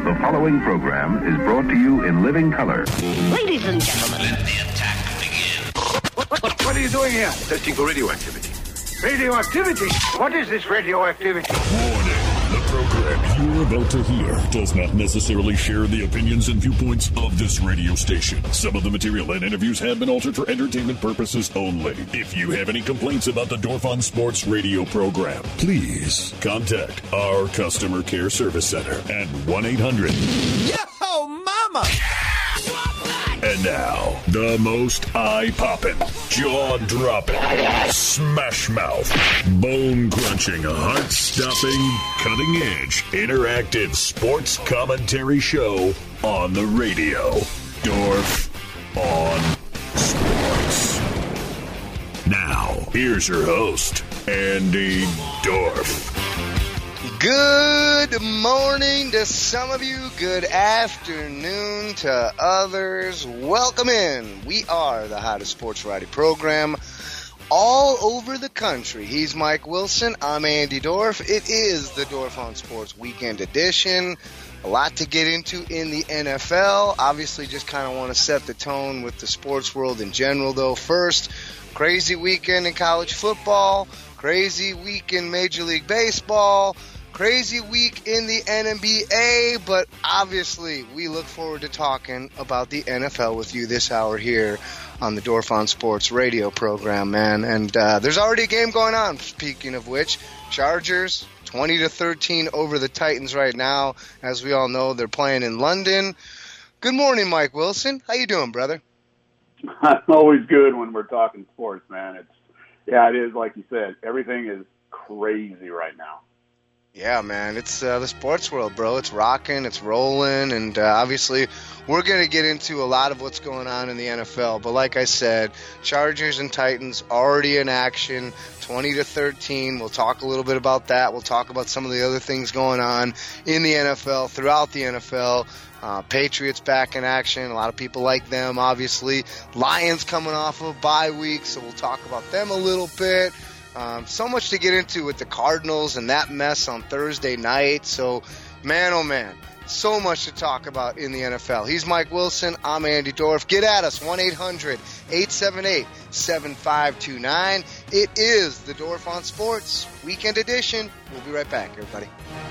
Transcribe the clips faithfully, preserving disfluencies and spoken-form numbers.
The following program is brought to you in living color. Ladies and gentlemen, let the attack begin. What, what, what are you doing here? Testing for radioactivity. Radioactivity? What is this radioactivity? Warning. The program you're about to hear does not necessarily share the opinions and viewpoints of this radio station. Some of the material and interviews have been altered for entertainment purposes only. If you have any complaints about the Dorf on Sports radio program, please contact our customer care service center at one eight hundred Yo, mama! And now, the most eye-popping, jaw-dropping, smash-mouth, bone-crunching, heart-stopping, cutting-edge, interactive sports commentary show on the radio. Dorf on Sports. Now, here's your host, Andy Dorf. Good morning to some of you. Good afternoon to others. Welcome in. We are the hottest sports variety program all over the country. He's Mike Wilson. I'm Andy Dorf. It is the Dorf on Sports Weekend Edition. A lot to get into in the N F L. Obviously, just kind of want to set the tone with the sports world in general, though. First, crazy weekend in college football. Crazy week in Major League Baseball. Crazy week in the N B A, but obviously we look forward to talking about the N F L with you this hour here on the Dorf on Sports radio program, man. And uh, there's already a game going on, speaking of which. Chargers, twenty to thirteen over the Titans right now. As we all know, they're playing in London. Good morning, Mike Wilson. How you doing, brother? I'm always good when we're talking sports, man. It's yeah, it is like you said. Everything is crazy right now. Yeah, man, it's uh, the sports world, bro. It's rocking, it's rolling, and uh, obviously we're going to get into a lot of what's going on in the N F L. But like I said, Chargers and Titans already in action, twenty to thirteen. We'll talk a little bit about that. We'll talk about some of the other things going on in the N F L, throughout the N F L. Uh, Patriots back in action. A lot of people like them, obviously. Lions coming off of a bye week, so we'll talk about them a little bit. Um, so much to get into with the Cardinals and that mess on Thursday night. So, man, oh, man, so much to talk about in the N F L. He's Mike Wilson. I'm Andy Dorf. Get at us, one eight hundred eight seven eight seven five two nine. It is the Dorf on Sports Weekend Edition. We'll be right back, everybody.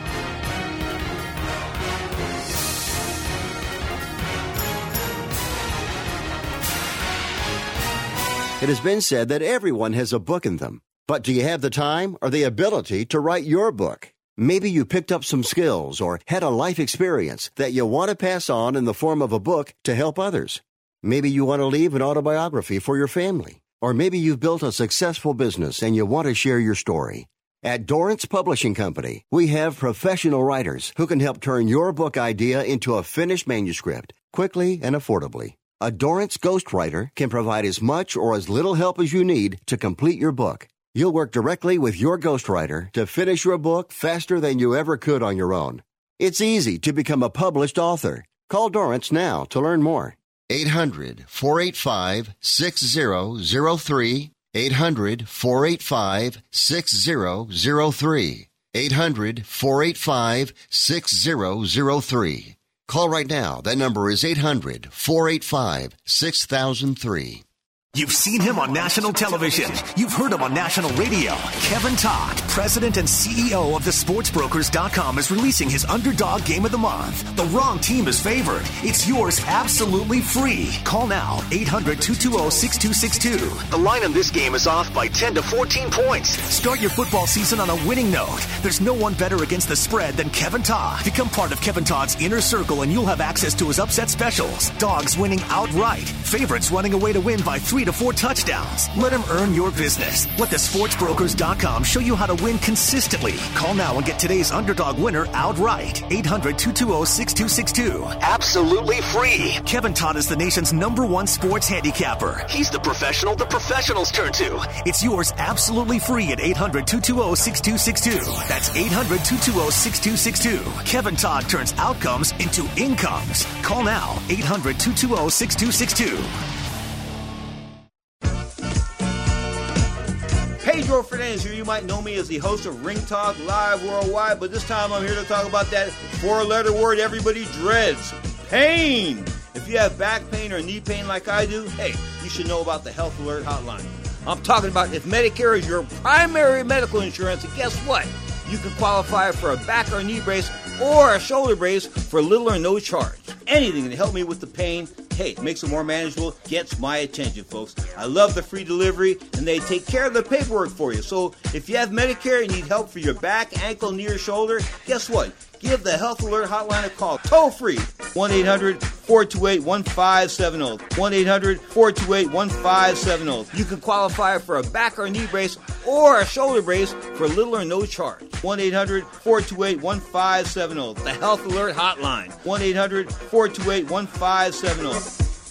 It has been said that everyone has a book in them. But do you have the time or the ability to write your book? Maybe you picked up some skills or had a life experience that you want to pass on in the form of a book to help others. Maybe you want to leave an autobiography for your family. Or maybe you've built a successful business and you want to share your story. At Dorrance Publishing Company, we have professional writers who can help turn your book idea into a finished manuscript quickly and affordably. A Dorrance ghostwriter can provide as much or as little help as you need to complete your book. You'll work directly with your ghostwriter to finish your book faster than you ever could on your own. It's easy to become a published author. Call Dorrance now to learn more. eight hundred four eight five six zero zero three. eight hundred four eight five six zero zero three. eight hundred four eight five six zero zero three. Call right now. That number is eight hundred four eight five six thousand three. You've seen him on national television. You've heard him on national radio. Kevin Todd, president and C E O of the sports brokers dot com, is releasing his Underdog Game of the Month. The wrong team is favored. It's yours absolutely free. Call now, eight hundred two two zero six two six two. The line in this game is off by ten to fourteen points. Start your football season on a winning note. There's no one better against the spread than Kevin Todd. Become part of Kevin Todd's inner circle and you'll have access to his upset specials. Dogs winning outright. Favorites running away to win by three to four touchdowns. Let him earn your business. Let the sports brokers dot com show you how to win consistently. Call now and get today's underdog winner outright. eight hundred two two zero six two six two. Absolutely free. Kevin Todd is the nation's number one sports handicapper. He's the professional the professionals turn to. It's yours absolutely free at eight hundred two two zero six two six two. That's eight hundred two two zero six two six two. Kevin Todd turns outcomes into incomes. Call now, eight hundred two two zero six two six two. Pedro Pedro Fernandez here. You might know me as the host of Ring Talk Live Worldwide, but this time I'm here to talk about that four-letter word everybody dreads, pain. If you have back pain or knee pain like I do, hey, you should know about the Health Alert Hotline. I'm talking about if Medicare is your primary medical insurance, and guess what? You can qualify for a back or knee brace or a shoulder brace for little or no charge. Anything to help me with the pain, hey, makes it more manageable, gets my attention, folks. I love the free delivery, and they take care of the paperwork for you. So if you have Medicare and need help for your back, ankle, knee, or shoulder, guess what? Give the Health Alert Hotline a call, toll free, one eight hundred four two eight one five seven zero, one eight hundred four two eight one five seven zero. You can qualify for a back or knee brace or a shoulder brace for little or no charge. one eight hundred four two eight one five seven zero, the Health Alert Hotline, one eight hundred four two eight one five seven zero.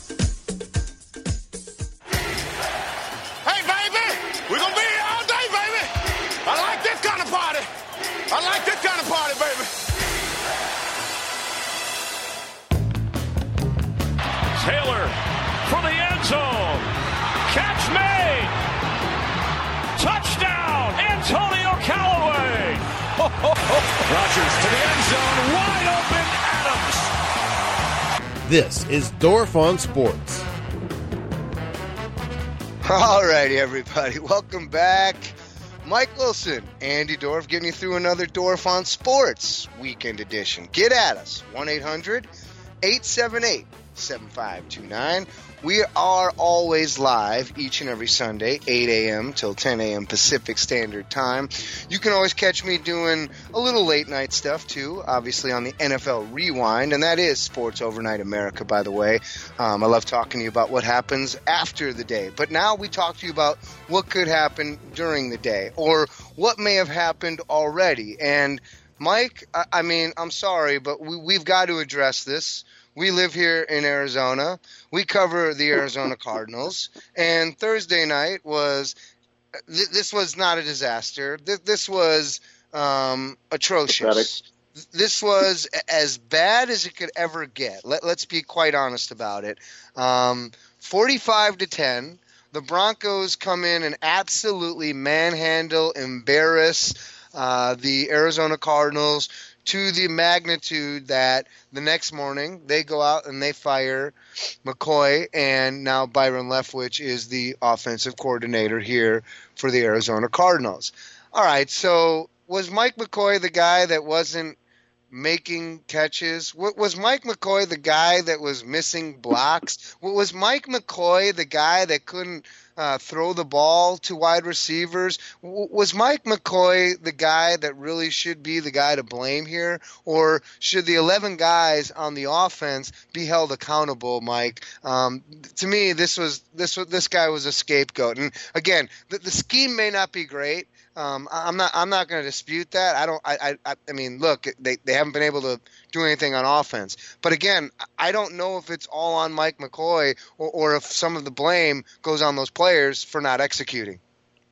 Hey, baby, we're going to be here all day, baby. I like this kind of party. I like this kind of party, baby. Taylor for the end zone. Catch made. Touchdown, Antonio Callaway. Rodgers to the end zone. Wide open Adams. This is Dorf on Sports. All righty, everybody. Welcome back. Mike Wilson, Andy Dorf, getting you through another Dorf on Sports weekend edition. Get at us, one eight hundred eight seven eight seven five two nine. We are always live each and every Sunday, eight a.m. till ten a.m. Pacific Standard Time. You can always catch me doing a little late night stuff too, obviously on the N F L Rewind, and that is Sports Overnight America, by the way. Um, I love talking to you about what happens after the day, but now we talk to you about what could happen during the day or what may have happened already. And Mike, I, I mean, I'm sorry, but we, we've got to address this. We live here in Arizona. We cover the Arizona Cardinals. And Thursday night was th- – this was not a disaster. Th- this was um, atrocious. Pathetic. This was as bad as it could ever get. Let, let's be quite honest about it. Um, forty-five to ten, the Broncos come in and absolutely manhandle, embarrass uh, the Arizona Cardinals – to the magnitude that the next morning they go out and they fire McCoy, and now Byron Leftwich is the offensive coordinator here for the Arizona Cardinals. All right, so was Mike McCoy the guy that wasn't making catches? Was Mike McCoy the guy that was missing blocks? Was Mike McCoy the guy that couldn't uh, throw the ball to wide receivers? Was Mike McCoy the guy that really should be the guy to blame here? Or should the eleven guys on the offense be held accountable, Mike? Um, to me, this was this was, this guy was a scapegoat. And again, the, the scheme may not be great. Um, I'm not. I'm not going to dispute that. I don't. I, I. I mean, look, they, they haven't been able to do anything on offense. But again, I don't know if it's all on Mike McCoy or, or if some of the blame goes on those players for not executing.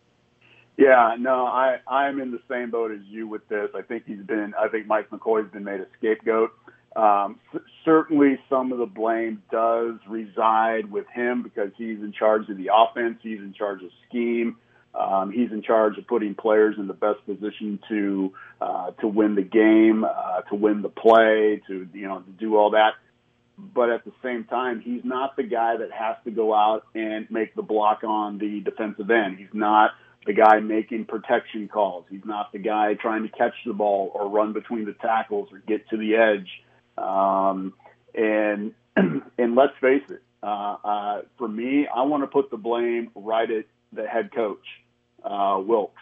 Yeah, no, I I'm in the same boat as you with this. I think he's been. I think Mike McCoy's been made a scapegoat. Um, c- certainly, some of the blame does reside with him because he's in charge of the offense. He's in charge of scheme. Um, he's in charge of putting players in the best position to uh, to win the game, uh, to win the play, to you know to do all that. But at the same time, he's not the guy that has to go out and make the block on the defensive end. He's not the guy making protection calls. He's not the guy trying to catch the ball or run between the tackles or get to the edge. Um, and and let's face it, uh, uh, for me, I want to put the blame right at the head coach. Uh, Wilks,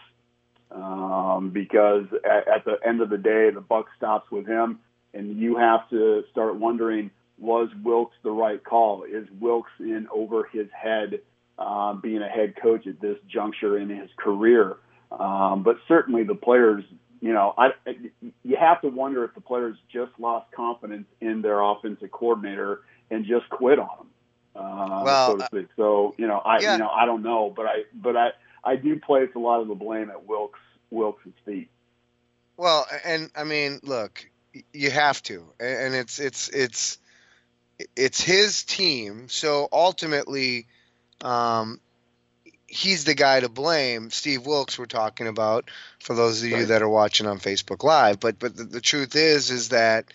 um, because at, at the end of the day, the buck stops with him, and you have to start wondering, was Wilks the right call? Is Wilks in over his head uh, being a head coach at this juncture in his career? Um, but certainly the players, you know, I, you have to wonder if the players just lost confidence in their offensive coordinator and just quit on him, uh, well, so to speak. So, you know, I, yeah. you know, I don't know, but I, but I, I do place a lot of the blame at Wilks Wilks' feet. Well, and I mean, look, you have to, and it's it's it's it's his team. So ultimately, um, he's the guy to blame. Steve Wilkes we're talking about, for those of you right. that are watching on Facebook Live. But but the, the truth is, is that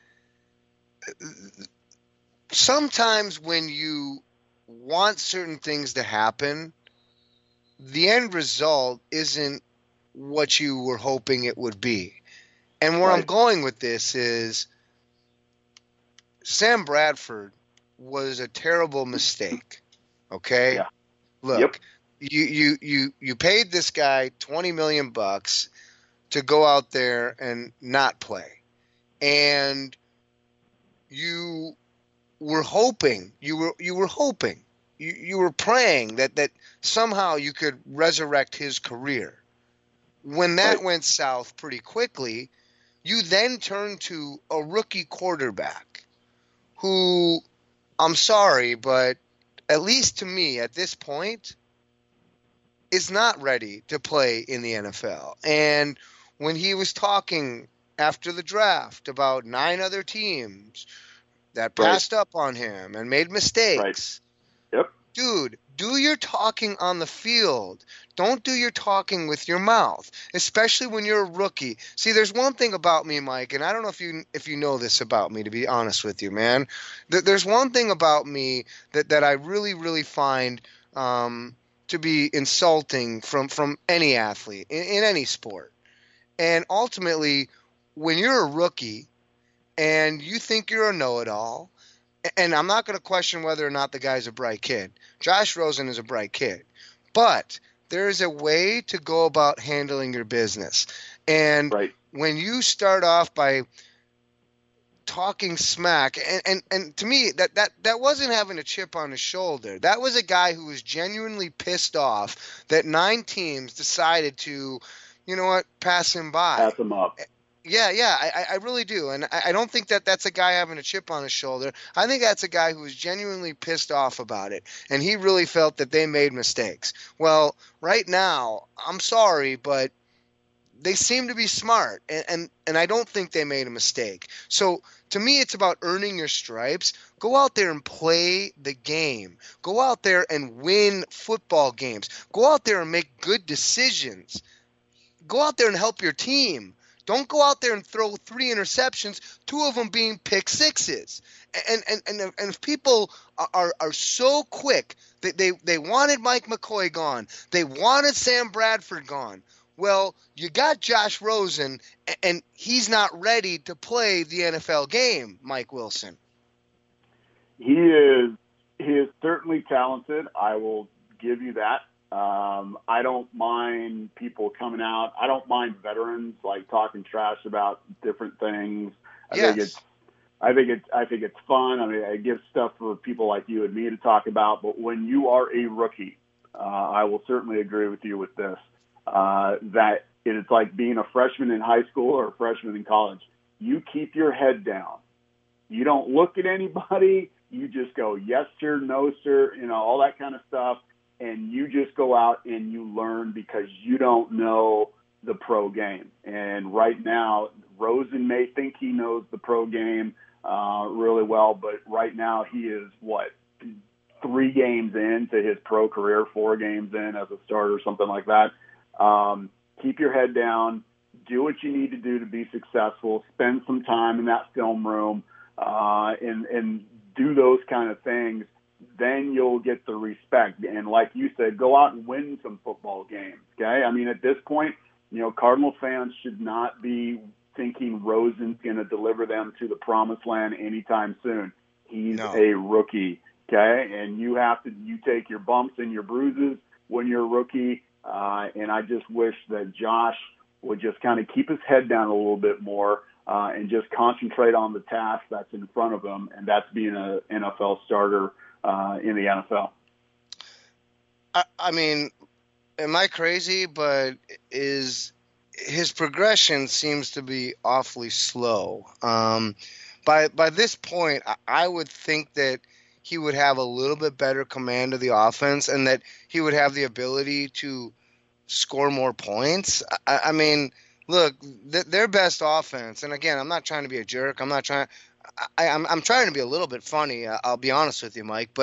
sometimes when you want certain things to happen, the end result isn't what you were hoping it would be. And where right. I'm going with this is Sam Bradford was a terrible mistake. Okay? Yeah. Look, yep. you, you, you, you paid this guy twenty million bucks to go out there and not play. And you were hoping, you were, you were hoping, you, you were praying that, that somehow you could resurrect his career. When that right. went south pretty quickly, you then turned to a rookie quarterback who, I'm sorry, but at least to me at this point, is not ready to play in the N F L. And when he was talking after the draft about nine other teams that passed right. up on him and made mistakes, right. yep. dude, do your talking on the field. Don't do your talking with your mouth, especially when you're a rookie. See, there's one thing about me, Mike, and I don't know if you if you know this about me, to be honest with you, man. There's one thing about me that, that I really, really find um, to be insulting from, from any athlete in, in any sport. And ultimately, when you're a rookie and you think you're a know-it-all, and I'm not going to question whether or not the guy's a bright kid. Josh Rosen is a bright kid. But there is a way to go about handling your business. And right. when you start off by talking smack, and, and, and to me, that, that, that wasn't having a chip on his shoulder. That was a guy who was genuinely pissed off that nine teams decided to, you know what, pass him by. Pass him up. Yeah, yeah, I, I really do. And I, I don't think that that's a guy having a chip on his shoulder. I think that's a guy who was genuinely pissed off about it. And he really felt that they made mistakes. Well, right now, I'm sorry, but they seem to be smart. And, and, and I don't think they made a mistake. So to me, it's about earning your stripes. Go out there and play the game. Go out there and win football games. Go out there and make good decisions. Go out there and help your team. Don't go out there and throw three interceptions, two of them being pick sixes. And and and, and if people are, are so quick that they, they wanted Mike McCoy gone, they wanted Sam Bradford gone. Well, you got Josh Rosen, and he's not ready to play the N F L game, Mike Wilson. He is he is certainly talented. I will give you that. Um, I don't mind people coming out. I don't mind veterans like talking trash about different things. I yes. think it's, I think it's, I think it's fun. I mean, it gives stuff for people like you and me to talk about. But when you are a rookie, uh, I will certainly agree with you with this. Uh, that it is like being a freshman in high school or a freshman in college. You keep your head down. You don't look at anybody. You just go, yes, sir, no, sir, you know, all that kind of stuff. And you just go out and you learn because you don't know the pro game. And right now, Rosen may think he knows the pro game uh, really well, but right now he is, what, three games into his pro career, four games in as a starter, something like that. Um, keep your head down. Do what you need to do to be successful. Spend some time in that film room uh, and, and do those kind of things. Then you'll get the respect. And like you said, go out and win some football games, okay? I mean, at this point, you know, Cardinal fans should not be thinking Rosen's going to deliver them to the promised land anytime soon. He's no. a rookie, okay? And you have to, you take your bumps and your bruises when you're a rookie. Uh, and I just wish that Josh would just kind of keep his head down a little bit more uh, and just concentrate on the task that's in front of him, and that's being an N F L starter Uh, in the N F L. I, I mean, am I crazy? But is his progression seems to be awfully slow. Um, by by this point, I, I would think that he would have a little bit better command of the offense, and that he would have the ability to score more points. I, I mean, look, th- their best offense, and again, I'm not trying to be a jerk. I'm not trying. I, I'm, I'm trying to be a little bit funny. I'll be honest with you, Mike. But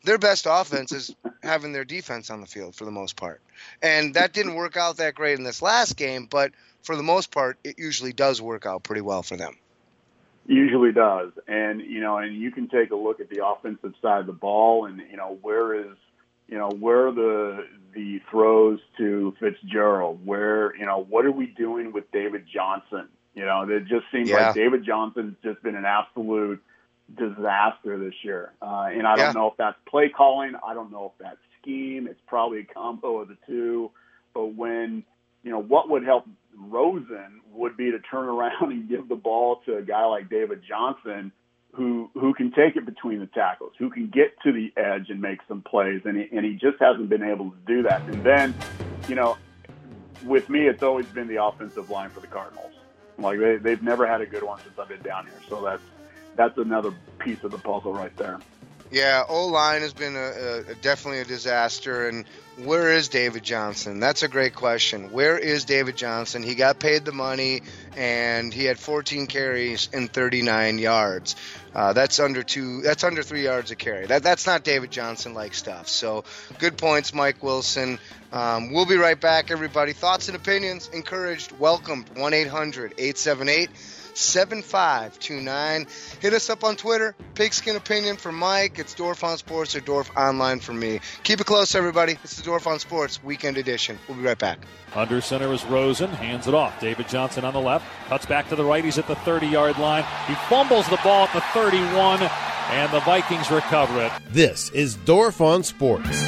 their best offense is having their defense on the field for the most part. And that didn't work out that great in this last game, but for the most part, it usually does work out pretty well for them. Usually does. And, you know, and you can take a look at the offensive side of the ball and, you know, where is, you know, where are the, the throws to Fitzgerald? Where, you know, what are we doing with David Johnson? You know, it just seems yeah. like David Johnson's just been an absolute disaster this year. Uh, and I don't yeah. know if that's play calling. I don't know if that's scheme. It's probably a combo of the two. But when, you know, what would help Rosen would be to turn around and give the ball to a guy like David Johnson who who can take it between the tackles, who can get to the edge and make some plays. And he, and he just hasn't been able to do that. And then, you know, with me, it's always been the offensive line for the Cardinals. Like they, they've never had a good one since I've been down here. So that's, that's another piece of the puzzle right there. Yeah, O-line has been a, a, definitely a disaster. And where is David Johnson? That's a great question. Where is David Johnson? He got paid the money, and he had fourteen carries and thirty-nine yards. Uh, that's under two. That's under three yards a carry. That that's not David Johnson-like stuff. So good points, Mike Wilson. Um, we'll be right back, everybody. Thoughts and opinions encouraged. Welcome. one eight hundred eight seven eight seven five two nine. Hit us up on Twitter. Pigskin Opinion for Mike. It's Dorf on Sports or Dorf Online for me. Keep it close, everybody. It's the Dorf on Sports Weekend Edition. We'll be right back. Under center is Rosen. Hands it off. David Johnson on the left. Cuts back to the right. He's at the thirty-yard line. He fumbles the ball at the thirty-one, and the Vikings recover it. This is Dorf on Sports.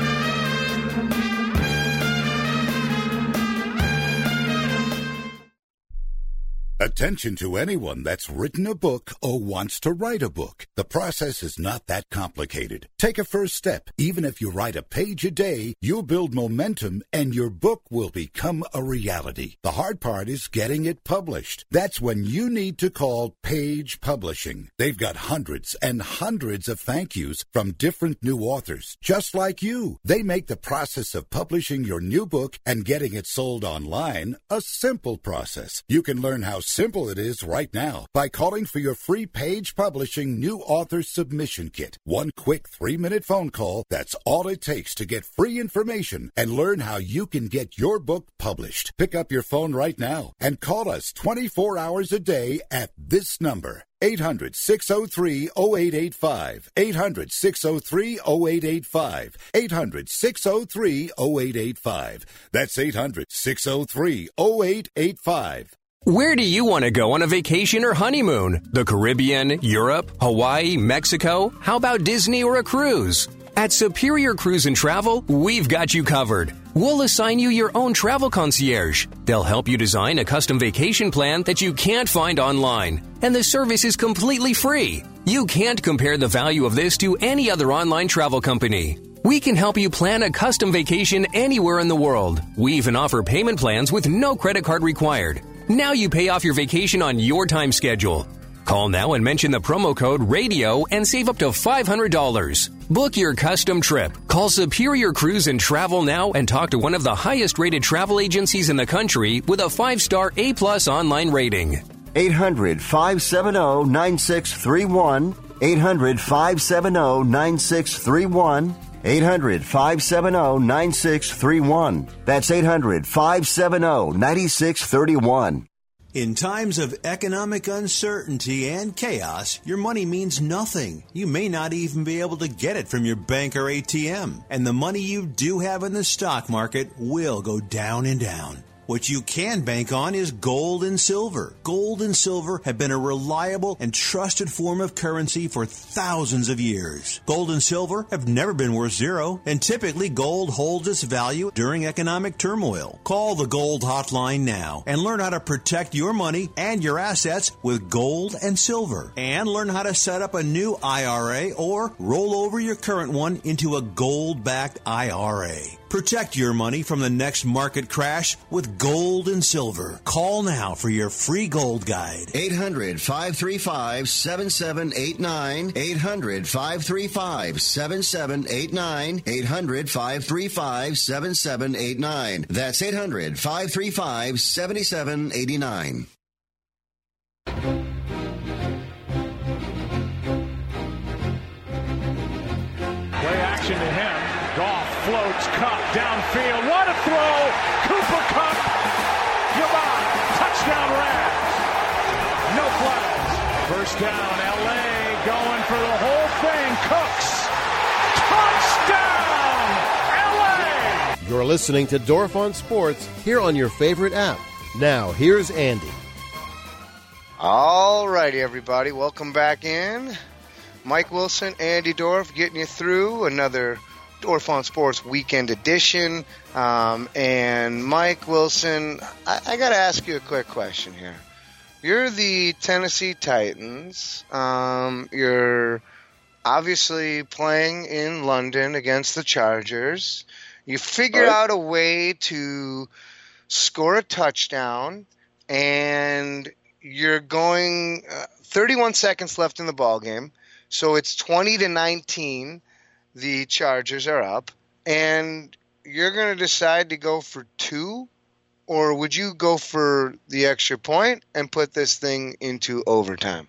Attention to anyone that's written a book or wants to write a book. The process is not that complicated. Take a first step. Even if you write a page a day, you'll build momentum and your book will become a reality. The hard part is getting it published. That's when you need to call Page Publishing. They've got hundreds and hundreds of thank yous from different new authors, just like you. They make the process of publishing your new book and getting it sold online a simple process. You can learn how simple it is right now by calling for your free Page Publishing New Author Submission Kit. One quick three-minute phone call, that's all it takes to get free information and learn how you can get your book published. Pick up your phone right now and call us twenty-four hours a day at this number. eight hundred six oh three oh eight eight five. eight hundred six oh three oh eight eight five. eight hundred six oh three oh eight eight five. That's eight hundred six oh three oh eight eight five. Where do you want to go on a vacation or honeymoon? The Caribbean, Europe, Hawaii, Mexico? How about Disney or a cruise? At Superior Cruise and Travel, we've got you covered. We'll assign you your own travel concierge. They'll help you design a custom vacation plan that you can't find online. And the service is completely free. You can't compare the value of this to any other online travel company. We can help you plan a custom vacation anywhere in the world. We even offer payment plans with no credit card required. Now you pay off your vacation on your time schedule. Call now and mention the promo code RADIO and save up to five hundred dollars. Book your custom trip. Call Superior Cruise and Travel now and talk to one of the highest rated travel agencies in the country with a five-star A-plus online rating. eight hundred five seven zero nine six three one. eight hundred five seven zero nine six three one. eight hundred five seven zero nine six three one. That's eight hundred five seven zero nine six three one. In times of economic uncertainty and chaos, your money means nothing. You may not even be able to get it from your bank or A T M. And the money you do have in the stock market will go down and down. What you can bank on is gold and silver. Gold and silver have been a reliable and trusted form of currency for thousands of years. Gold and silver have never been worth zero, and typically gold holds its value during economic turmoil. Call the Gold Hotline now and learn how to protect your money and your assets with gold and silver. And learn how to set up a new I R A or roll over your current one into a gold-backed I R A. Protect your money from the next market crash with gold and silver. Call now for your free gold guide. eight hundred five three five seven seven eight nine. eight hundred five three five seven seven eight nine. eight hundred five three five seven seven eight nine. That's eight hundred five three five seven seven eight nine. floats. Kupp downfield. What a throw. Cooper Kupp. Goodbye. Touchdown Rams. No flags. First down. L A going for the whole thing. Cooks. Touchdown. L A. You're listening to Dorf on Sports here on your favorite app. Now, here's Andy. All righty, everybody. Welcome back in. Mike Wilson, Andy Dorf, getting you through another Dorf on Sports weekend edition. Um, and Mike Wilson, I, I got to ask you a quick question here. You're the Tennessee Titans. Um, you're obviously playing in London against the Chargers. You figured right. out a way to score a touchdown, and you're going uh, thirty-one seconds left in the ball game, so it's twenty to nineteen. The Chargers are up, and you're going to decide to go for two, or would you go for the extra point and put this thing into overtime?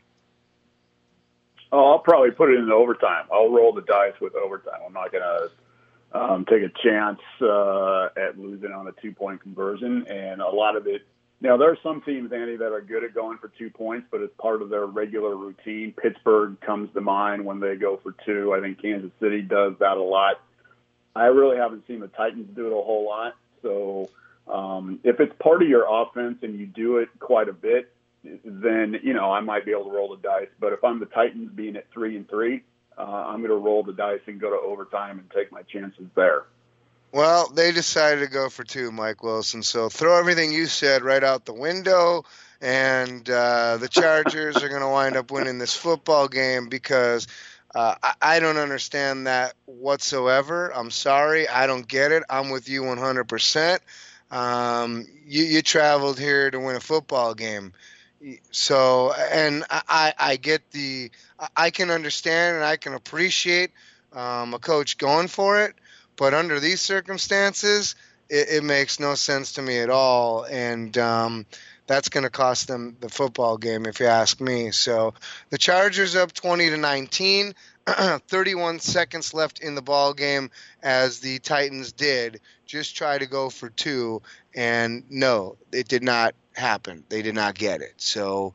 Oh, I'll probably put it into overtime. I'll roll the dice with overtime. I'm not going to um, take a chance uh, at losing on a two-point conversion, and a lot of it. Now, there are some teams, Andy, that are good at going for two points, but it's part of their regular routine. Pittsburgh comes to mind when they go for two. I think Kansas City does that a lot. I really haven't seen the Titans do it a whole lot. So um, if it's part of your offense and you do it quite a bit, then, you know, I might be able to roll the dice. But if I'm the Titans being at three and three, uh, I'm going to roll the dice and go to overtime and take my chances there. Well, they decided to go for two, Mike Wilson. So throw everything you said right out the window, and uh, the Chargers are going to wind up winning this football game because uh, I, I don't understand that whatsoever. I'm sorry. I don't get it. I'm with you one hundred percent. Um, you, you traveled here to win a football game. So, and I, I get the – I can understand and I can appreciate um, a coach going for it. But under these circumstances, it, it makes no sense to me at all, and um, that's going to cost them the football game, if you ask me. So the Chargers up twenty to nineteen, thirty-one seconds left in the ball game, as the Titans did just try to go for two, and no, it did not happen. They did not get it. So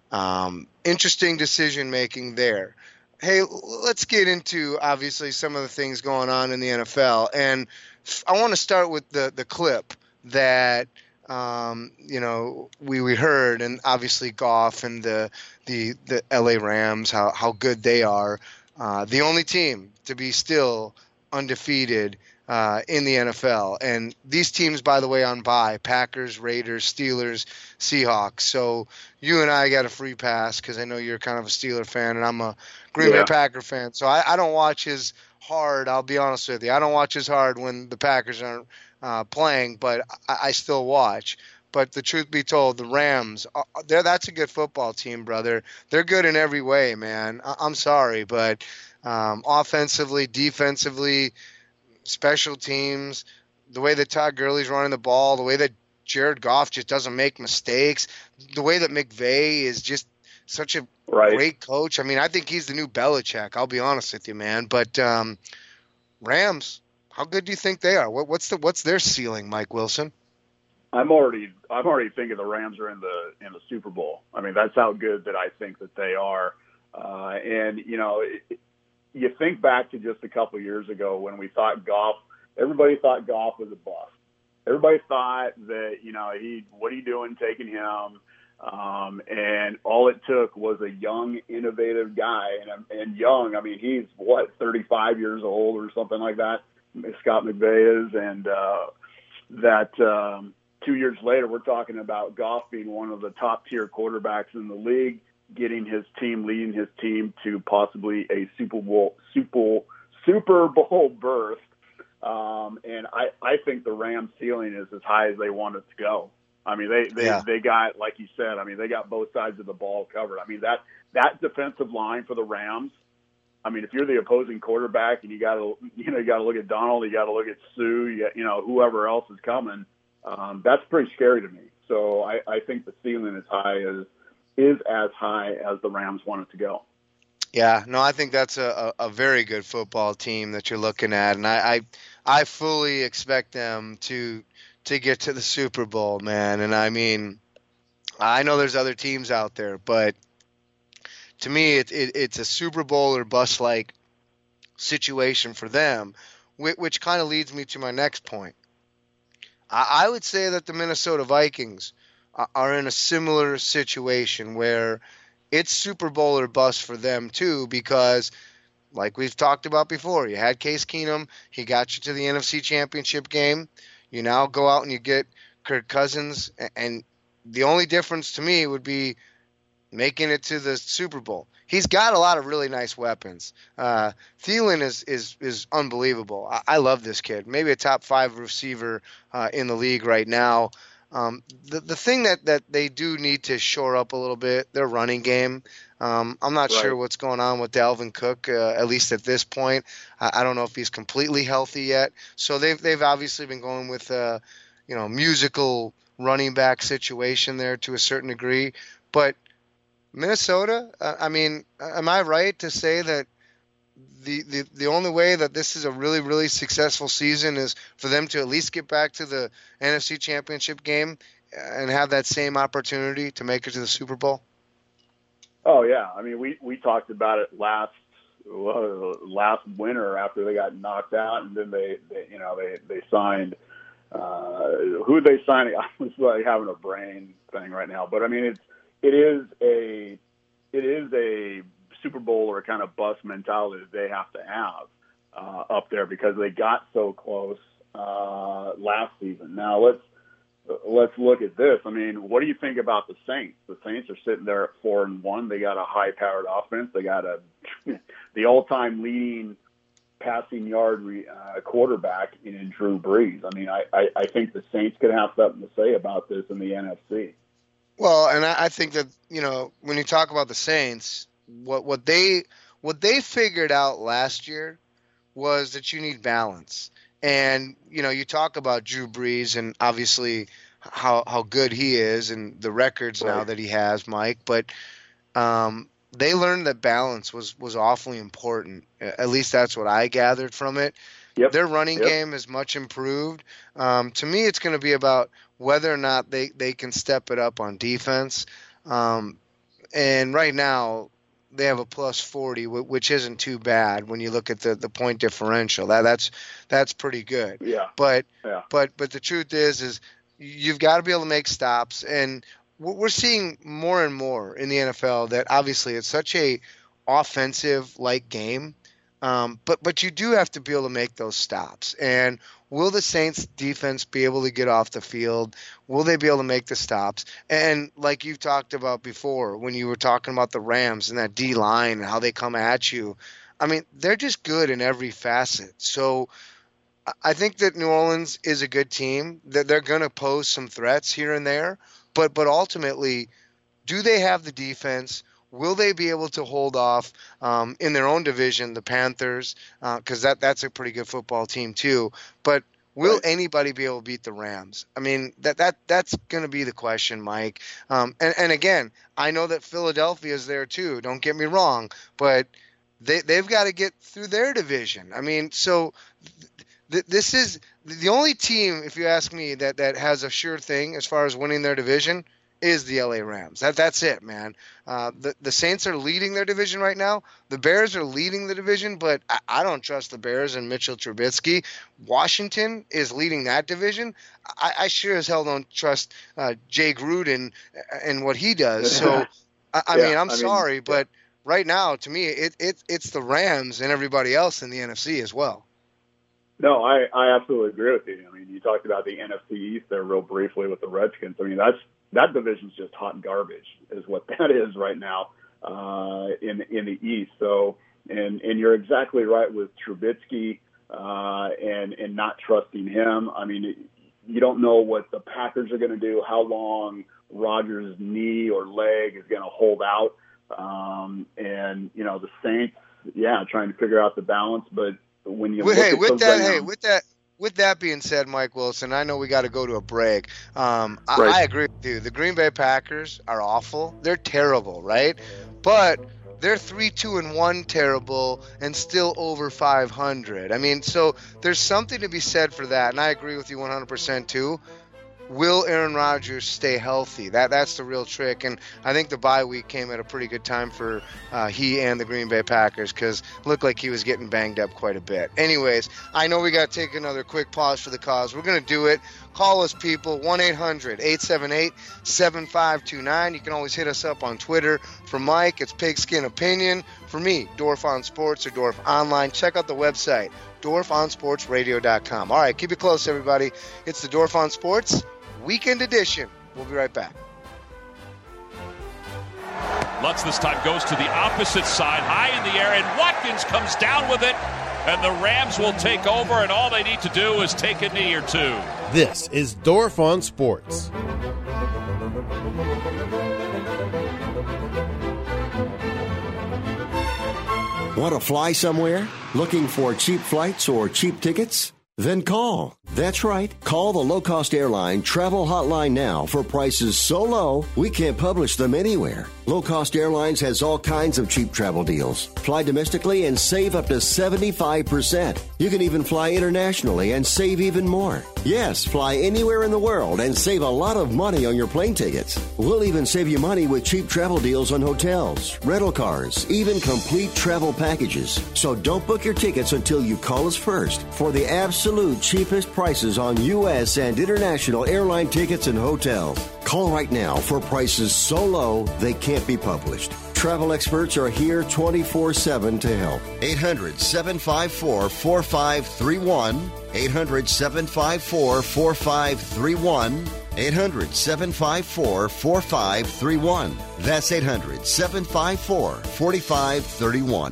um, interesting decision making there. Hey, let's get into, obviously, some of the things going on in the N F L. And I want to start with the, the clip that, um, you know, we, we heard, and obviously Goff and the the, the L A Rams, how, how good they are. Uh, the only team to be still undefeated uh, in the N F L. And these teams, by the way, on bye, Packers, Raiders, Steelers, Seahawks. So you and I got a free pass because I know you're kind of a Steeler fan and I'm a Green Bay yeah. Packer fan. So I, I don't watch as hard, I'll be honest with you. I don't watch as hard when the Packers aren't uh, playing, but I, I still watch. But the truth be told, the Rams, they're, that's a good football team, brother. They're good in every way, man. I, I'm sorry, but um, offensively, defensively, special teams, the way that Todd Gurley's running the ball, the way that Jared Goff just doesn't make mistakes, the way that McVay is just such a right. great coach. I mean, I think he's the new Belichick. I'll be honest with you, man. But um, Rams, how good do you think they are? What, what's the what's their ceiling, Mike Wilson? I'm already I'm already thinking the Rams are in the in the Super Bowl. I mean, that's how good that I think that they are. Uh, and you know, it, you think back to just a couple of years ago when we thought Goff. Everybody thought Goff was a bust. Everybody thought that, you know, he what are you doing taking him? Um, and all it took was a young, innovative guy. And, and young, I mean, he's, what, thirty-five years old or something like that, Scott McVay is. And uh, that um, two years later, we're talking about Goff being one of the top-tier quarterbacks in the league, getting his team, leading his team to possibly a Super Bowl, Super, Super Bowl berth. Um, and I, I think the Rams' ceiling is as high as they want it to go. I mean, they, they, yeah. they got, like you said, I mean, they got both sides of the ball covered. I mean, that, that defensive line for the Rams, I mean, if you're the opposing quarterback and you got to, you know, you got to look at Donald, you got to look at Sue, you, got, you know, whoever else is coming, um, that's pretty scary to me. So I, I think the ceiling is high as, is as high as the Rams want it to go. Yeah, no, I think that's a, a, a very good football team that you're looking at, and I, I I fully expect them to to get to the Super Bowl, man. And I mean, I know there's other teams out there, but to me, it, it, it's a Super Bowl or bust like situation for them, which, which kind of leads me to my next point. I, I would say that the Minnesota Vikings are, are in a similar situation where it's Super Bowl or bust for them too, because like we've talked about before, you had Case Keenum, he got you to the N F C Championship game. You now go out and you get Kirk Cousins, and the only difference to me would be making it to the Super Bowl. He's got a lot of really nice weapons. Uh, Thielen is is is unbelievable. I, I love this kid. Maybe a top five receiver uh, in the league right now. Um, the the thing that, that they do need to shore up a little bit, their running game. Um, I'm not right. sure what's going on with Dalvin Cook, uh, at least at this point. I, I don't know if he's completely healthy yet. So they've they've obviously been going with a you know musical running back situation there to a certain degree, but Minnesota, uh, I mean, am I right to say that the, the the only way that this is a really, really successful season is for them to at least get back to the N F C Championship game and have that same opportunity to make it to the Super Bowl? Oh, yeah. I mean, we, we talked about it last uh, last winter after they got knocked out, and then they, they you know, they, they signed uh, – who they signed? I was like having a brain thing right now. But, I mean, it's It is a it is a Super Bowl or a kind of bust mentality that they have to have uh, up there because they got so close uh, last season. Now let's let's look at this. I mean, what do you think about the Saints? The Saints are sitting there at four and one. They got a high-powered offense. They got a the all-time leading passing yard re, uh, quarterback in Drew Brees. I mean, I, I, I think the Saints could have something to say about this in the N F C. Well, and I think that, you know, when you talk about the Saints, what what they what they figured out last year was that you need balance. And, you know, you talk about Drew Brees and obviously how how good he is and the records right. now that he has, Mike, but um, they learned that balance was, was awfully important. At least that's what I gathered from it. Yep. Their running yep. game is much improved. Um, to me, it's going to be about whether or not they, they can step it up on defense. Um, and right now, they have a plus forty, which isn't too bad when you look at the, the point differential. That that's that's pretty good. Yeah. But yeah. but but the truth is is you've got to be able to make stops, and we're seeing more and more in the N F L that obviously it's such a offensive like game. Um, but but you do have to be able to make those stops. And will the Saints defense be able to get off the field? Will they be able to make the stops? And like you've talked about before, when you were talking about the Rams and that D line and how they come at you, I mean, they're just good in every facet. So I think that New Orleans is a good team. That they're going to pose some threats here and there. But but ultimately, do they have the defense? Will they be able to hold off um, in their own division, the Panthers, because uh, that, that's a pretty good football team too. But will right. anybody be able to beat the Rams? I mean, that that that's going to be the question, Mike. Um, and, and, again, I know that Philadelphia is there too. Don't get me wrong. But they, they've got to get through their division. I mean, so th- this is the only team, if you ask me, that, that has a sure thing as far as winning their division is the L A Rams. That that's it, man. Uh, the the Saints are leading their division right now. The Bears are leading the division, but I, I don't trust the Bears and Mitchell Trubisky. Washington is leading that division. I, I sure as hell don't trust uh, Jay Gruden and what he does. So, I, I yeah, mean, I'm I sorry, mean, but yeah. right now, to me, it, it it's the Rams and everybody else in the N F C as well. No, I, I absolutely agree with you. I mean, you talked about the N F C East there real briefly with the Redskins. I mean, that's that division's just hot garbage is what that is right now uh, in in the East. So, and and you're exactly right with Trubisky uh, and and not trusting him. I mean, you don't know what the Packers are going to do, how long Rodgers' knee or leg is going to hold out, um, and you know the Saints, yeah, trying to figure out the balance, but when you well, look hey, at with that, right hey, now, with that. With that being said, Mike Wilson, I know we got to go to a break. Um, right. I, I agree with you. The Green Bay Packers are awful. They're terrible, right? But they're three two and one terrible and still over five hundred. I mean, so there's something to be said for that, and I agree with you one hundred percent too. Will Aaron Rodgers stay healthy? That that's the real trick, and I think the bye week came at a pretty good time for uh, he and the Green Bay Packers, because it looked like he was getting banged up quite a bit. Anyways, I know we got to take another quick pause for the cause. We're going to do it. Call us, people, one eight hundred eight seven eight seven five two nine. You can always hit us up on Twitter. For Mike, it's Pigskin Opinion. For me, Dorf on Sports or Dorf Online. Check out the website, dorf on sports radio dot com. All right, keep it close, everybody. It's the Dorf on Sports Weekend Edition. We'll be right back. Lutz this time goes to the opposite side, high in the air, and Watkins comes down with it, and the Rams will take over, and all they need to do is take a knee or two. This is Dorf on Sports. Want to fly somewhere? Looking for cheap flights or cheap tickets? Then call. That's right. Call the low-cost airline travel hotline now for prices so low we can't publish them anywhere. Low Cost Airlines has all kinds of cheap travel deals. Fly domestically and save up to seventy-five percent. You can even fly internationally and save even more. Yes, fly anywhere in the world and save a lot of money on your plane tickets. We'll even save you money with cheap travel deals on hotels, rental cars, even complete travel packages. So don't book your tickets until you call us first for the absolute cheapest prices on U S and international airline tickets and hotels. Call right now for prices so low they can't be published. Travel experts are here twenty-four seven to help. eight hundred seven five four four five three one. eight hundred seven five four four five three one. eight hundred seven five four four five three one. That's eight hundred seven five four four five three one.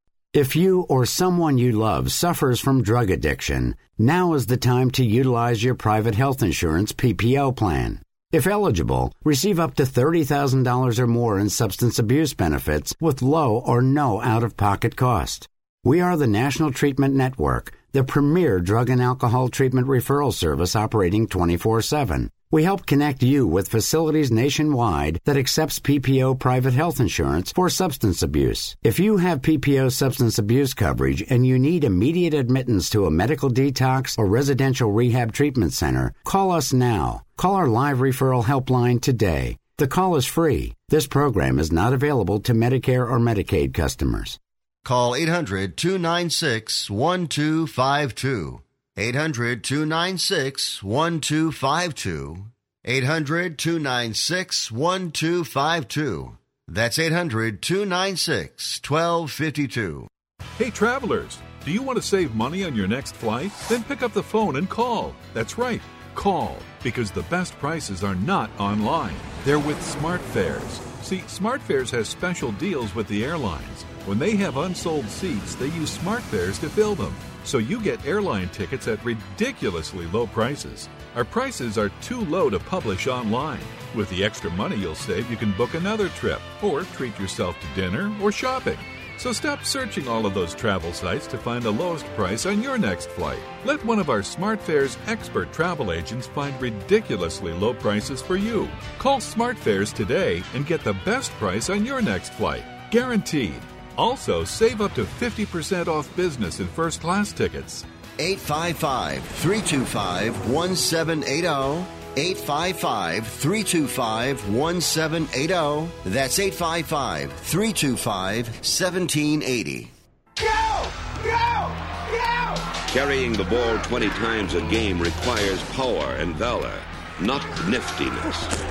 If you or someone you love suffers from drug addiction, now is the time to utilize your private health insurance P P O plan. If eligible, receive up to thirty thousand dollars or more in substance abuse benefits with low or no out-of-pocket cost. We are the National Treatment Network, the premier drug and alcohol treatment referral service operating twenty-four seven. We help connect you with facilities nationwide that accepts P P O private health insurance for substance abuse. If you have P P O substance abuse coverage and you need immediate admittance to a medical detox or residential rehab treatment center, call us now. Call our live referral helpline today. The call is free. This program is not available to Medicare or Medicaid customers. Call eight hundred two nine six one two five two. eight hundred two nine six one two five two. eight hundred two nine six one two five two. That's eight hundred two nine six one two five two. Hey, travelers, do you want to save money on your next flight? Then pick up the phone and call. That's right, call, because the best prices are not online. They're with SmartFares. See, SmartFares has special deals with the airlines. When they have unsold seats, they use SmartFares to fill them. So you get airline tickets at ridiculously low prices. Our prices are too low to publish online. With the extra money you'll save, you can book another trip or treat yourself to dinner or shopping. So stop searching all of those travel sites to find the lowest price on your next flight. Let one of our SmartFares expert travel agents find ridiculously low prices for you. Call SmartFares today and get the best price on your next flight. Guaranteed. Also, save up to fifty percent off business and first class tickets. eight five five, three two five, one seven eight zero. eight five five, three two five, one seven eight zero. That's eight five five, three two five, one seven eight zero. Go! Go! Go! Carrying the ball twenty times a game requires power and valor, not niftiness.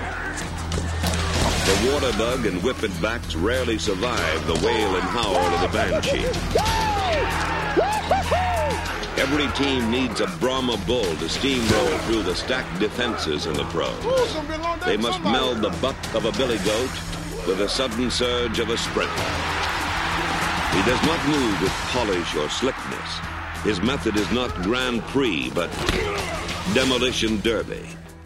The water bug and whippet backs rarely survive the wail and howl of the banshee. Every team needs a Brahma bull to steamroll through the stacked defenses in the pros. They must meld the buck of a billy goat with a sudden surge of a sprint. He does not move with polish or slickness. His method is not Grand Prix, but demolition derby.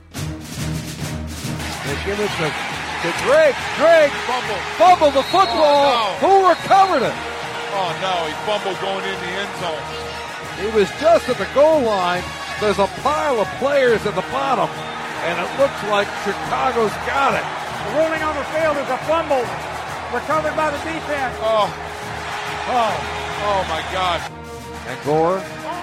They give it to, to Drake. Drake fumble, fumble the football. Oh, no. Who recovered it? Oh no, he fumbled going in the end zone. He was just at the goal line. There's a pile of players at the bottom, and it looks like Chicago's got it. Rolling on the field is a fumble. recovered by the defense. Oh, oh, oh my God. And Gore,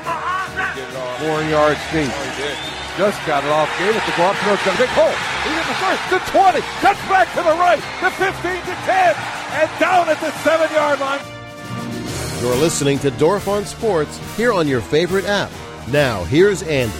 four-yard feet. Oh, he did. Just got it off, gave it to Gore. It's got a big hole. He's in the first, the twenty, cuts back to the right, the fifteen to ten, and down at the seven-yard line. You're listening to Dorf on Sports here on your favorite app. Now, here's Andy.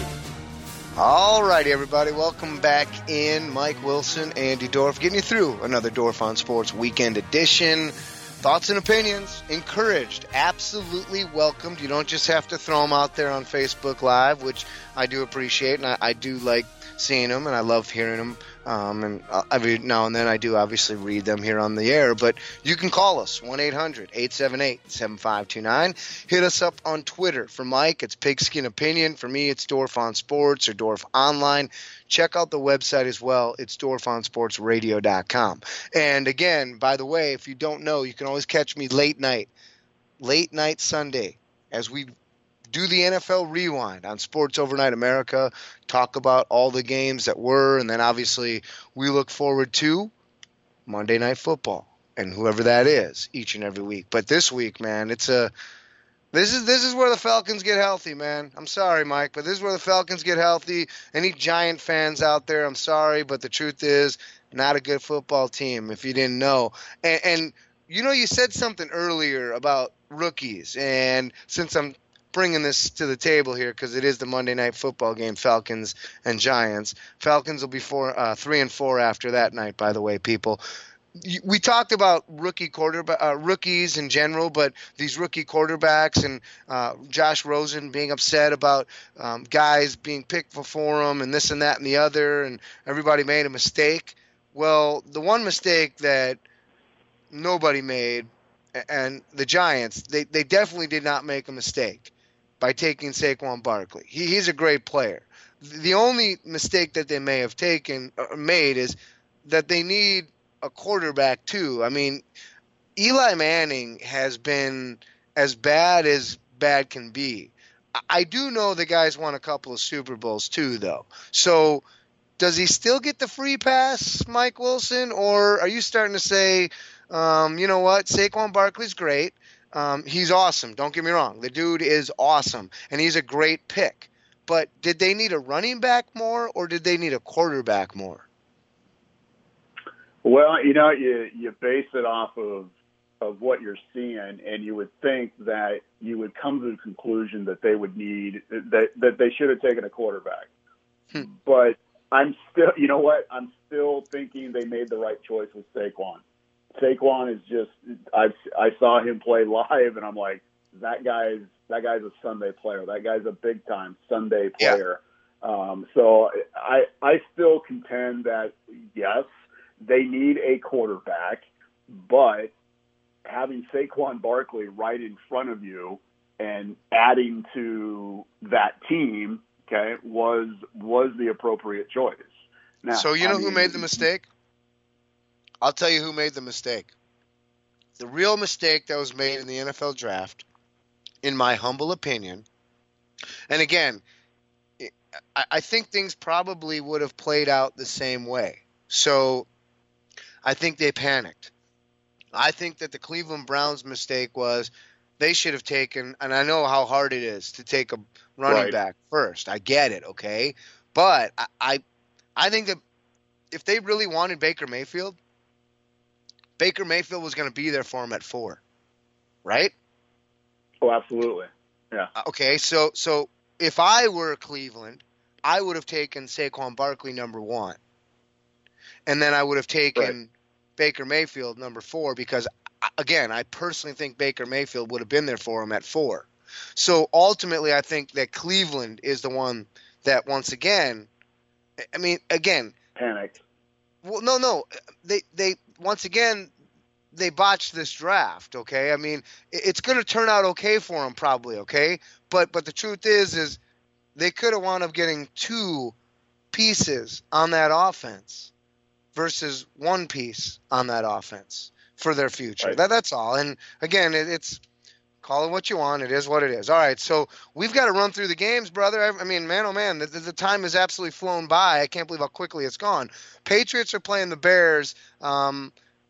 All righty, everybody. Welcome back in. Mike Wilson, Andy Dorf, getting you through another Dorf on Sports weekend edition. Thoughts and opinions encouraged, absolutely welcomed. You don't just have to throw them out there on Facebook Live, which I do appreciate, and I, I do like seeing them, and I love hearing them. Um, and every now and then I do obviously read them here on the air, but you can call us, one eight hundred eight seven eight seven five two nine. Hit us up on Twitter. For Mike, it's Pigskin Opinion. For me, it's Dorf on Sports or Dorf Online. Check out the website as well. It's dorf on sports radio dot com. And again, by the way, if you don't know, you can always catch me late night, late night Sunday, as we do the N F L Rewind on Sports Overnight America, talk about all the games that were, and then obviously we look forward to Monday Night Football and whoever that is each and every week. But this week, man, it's a this is this is where the Falcons get healthy, man. I'm sorry, Mike, but this is where the Falcons get healthy. Any Giant fans out there, I'm sorry, but the truth is, not a good football team if you didn't know. And, and you know, you said something earlier about rookies, and since I'm bringing this to the table here because it is the Monday Night Football game, Falcons and Giants. Falcons will be four, uh, three and four after that night, by the way, people. We talked about rookie quarterback, uh, rookies in general, but these rookie quarterbacks and uh, Josh Rosen being upset about um, guys being picked for him and this and that and the other, and everybody made a mistake. Well, the one mistake that nobody made, and the Giants, they, they definitely did not make a mistake by taking Saquon Barkley. He, he's a great player. The only mistake that they may have taken or made is that they need a quarterback too. I mean, Eli Manning has been as bad as bad can be. I do know the guy's won a couple of Super Bowls too, though. So does he still get the free pass, Mike Wilson, or are you starting to say, um, you know what, Saquon Barkley's great. Um, he's awesome. Don't get me wrong. The dude is awesome, and he's a great pick. But did they need a running back more, or did they need a quarterback more? Well, you know, you you base it off of of what you're seeing, and you would think that you would come to the conclusion that they would need that that they should have taken a quarterback. Hmm. But I'm still, you know what? I'm still thinking they made the right choice with Saquon. Saquon is just, I I saw him play live, and I'm like, that guy's that guy's a Sunday player. That guy's a big time Sunday player. Yeah. Um, so I I still contend that yes, they need a quarterback, but having Saquon Barkley right in front of you and adding to that team, okay, was was the appropriate choice. Now, so you know I mean, who made the mistake? I'll tell you who made the mistake. The real mistake that was made in the N F L draft, in my humble opinion, and again, I think things probably would have played out the same way. So I think they panicked. I think that the Cleveland Browns' mistake was they should have taken, and I know how hard it is to take a running right. back first. I get it, okay? But I, I I think that if they really wanted Baker Mayfield, Baker Mayfield was going to be there for him at four, right? Oh, absolutely. Yeah. Okay, so so if I were Cleveland, I would have taken Saquon Barkley number one, and then I would have taken right. Baker Mayfield number four because, again, I personally think Baker Mayfield would have been there for him at four. So ultimately, I think that Cleveland is the one that, once again, I mean, again, panicked. Well, no, no, they they once again they botched this draft. Okay, I mean, it's going to turn out okay for them probably. Okay, but but the truth is, is they could have wound up getting two pieces on that offense versus one piece on that offense for their future. Right. That that's all. And again, it, it's call it what you want. It is what it is. All right, so we've got to run through the games, brother. I, I mean, man, oh, man, the, the time has absolutely flown by. I can't believe how quickly it's gone. Patriots are playing the Bears. Um,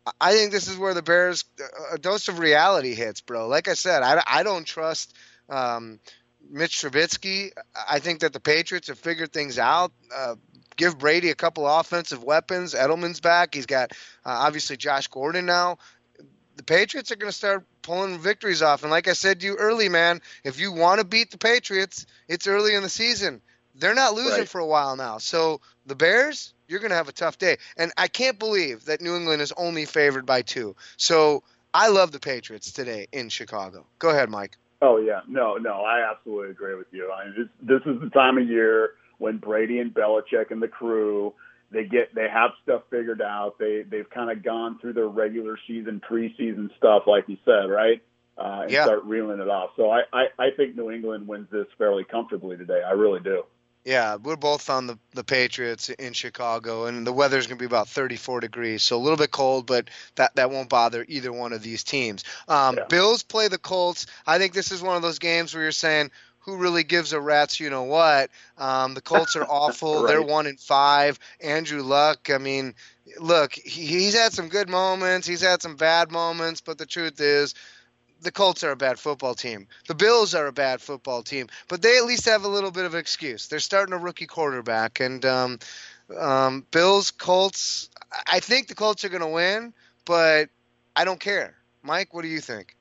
I think this is where the Bears, a dose of reality hits, bro. Like I said, I, I don't trust um, Mitch Trubisky. I think that the Patriots have figured things out. Uh, give Brady a couple offensive weapons. Edelman's back. He's got, uh, obviously, Josh Gordon now. The Patriots are going to start pulling victories off. And like I said to you early, man, if you want to beat the Patriots, it's early in the season. They're not losing Right. for a while now. So the Bears, you're going to have a tough day. And I can't believe that New England is only favored by two. So I love the Patriots today in Chicago. Go ahead, Mike. Oh, yeah. No, no, I absolutely agree with you. I mean, this, this is the time of year when Brady and Belichick and the crew, they get they have stuff figured out. They, they've kind of gone through their regular season, preseason stuff, like you said, right? Uh, and Yeah. start reeling it off. So I, I, I think New England wins this fairly comfortably today. I really do. Yeah, we're both on the, the Patriots in Chicago, and the weather's going to be about thirty-four degrees, so a little bit cold, but that, that won't bother either one of these teams. Um, Yeah. Bills play the Colts. I think this is one of those games where you're saying, who really gives a rat's you know what? Um, the Colts are awful. Right. They're one and five. Andrew Luck, I mean, look, he, he's had some good moments. He's had some bad moments, but the truth is, the Colts are a bad football team. The Bills are a bad football team, but they at least have a little bit of excuse. They're starting a rookie quarterback, and um, um, Bills, Colts. I think the Colts are going to win, but I don't care. Mike, what do you think?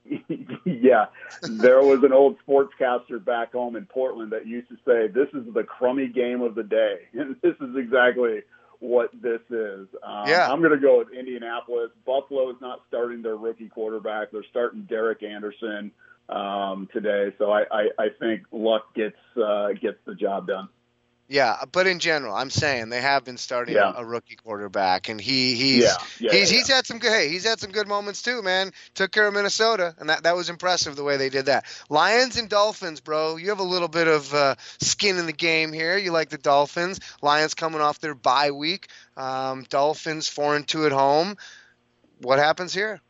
Yeah, there was an old sportscaster back home in Portland that used to say, this is the crummy game of the day. And this is exactly what this is. Um, Yeah. I'm going to go with Indianapolis. Buffalo is not starting their rookie quarterback. They're starting Derek Anderson um, today. So I, I, I think Luck gets uh, gets the job done. Yeah, but in general, I'm saying they have been starting Yeah. a, a rookie quarterback, and he he's Yeah, yeah, he's yeah, he's had some good hey, he's had some good moments too, man. Took care of Minnesota, and that, that was impressive the way they did that. Lions and Dolphins, bro. You have a little bit of uh, skin in the game here. You like the Dolphins. Lions coming off their bye week. Um, Dolphins four and two at home. What happens here?